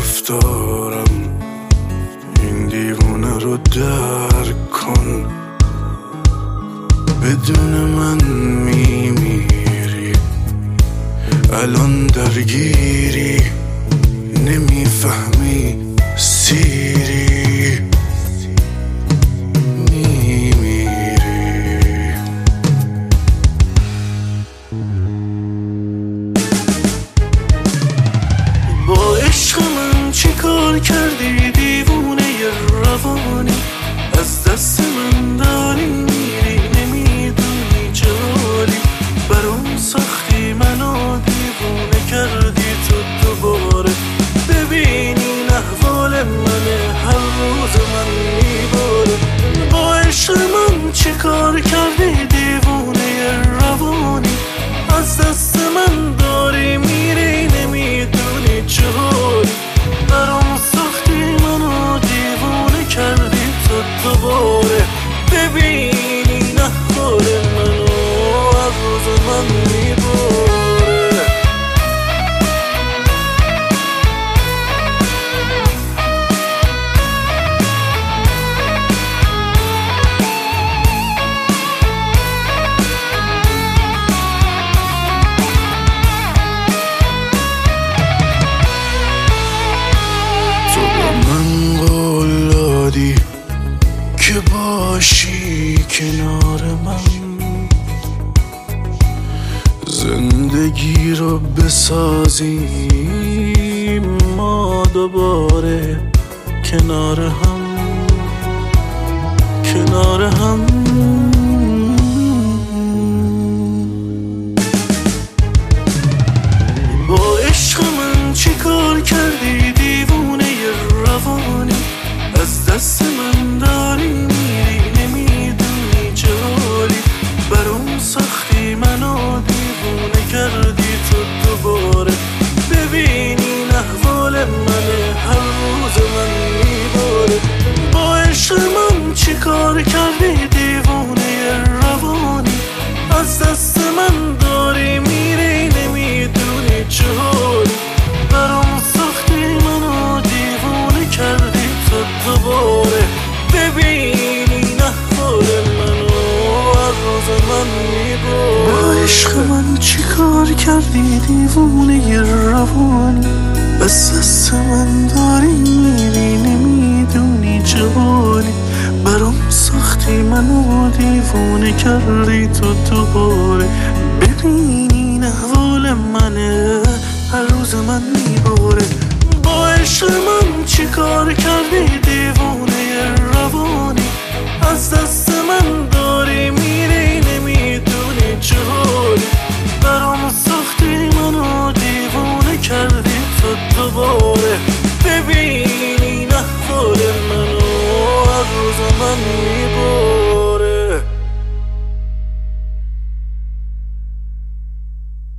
رفتارم، این دیوونه رو درک کن. بدون من میمیری، الان درگیری، نمیفهمی سیری، میمیری. با عشق من چی کار کردی دیوونه روانی؟ از دست من داری میری، نمیدونی چالی. برام ساختی منو دیوونه کردی تو دوباره. ببینین احوال منه، هر روز من میباره. با عشق من چی کار کردی دیوونه روانی؟ از دست من داری میری، نمیدونی چالی. برام ساختی منو دیوونه کردی تو دوباره. ببینین احوال منو، هر روز من میباره. تو به من قول دادی که باشی کنار من، زندگی رو بسازیم ما دوباره کنار هم، کنار هم. با عشق من چی کار کردی دیوونه روانی؟ از دست من داری میری، نمیدونی چالی. برام ساختی منو دیوونه کردی تو دوباره. ببینین احوال منه، هر روز من میباره. با عشق من چی کار کردی دیوونه روانی؟ از دست من داری میری، نمیدونی چالی. برام ساختی منو دیوونه کردی تو دوباره. ببینین احوال منو، هر روز من میباره. با عشق من چی کار کردی دیوونه روانی؟ از دست من داری میری، نمیدونی چه حالی. برام ساختی منو دیوونه کردی تو دوباره. ببینین احوال منه، هر روز من میباره. با عشق من چی کار کردی دیوونه روانی؟ از دست من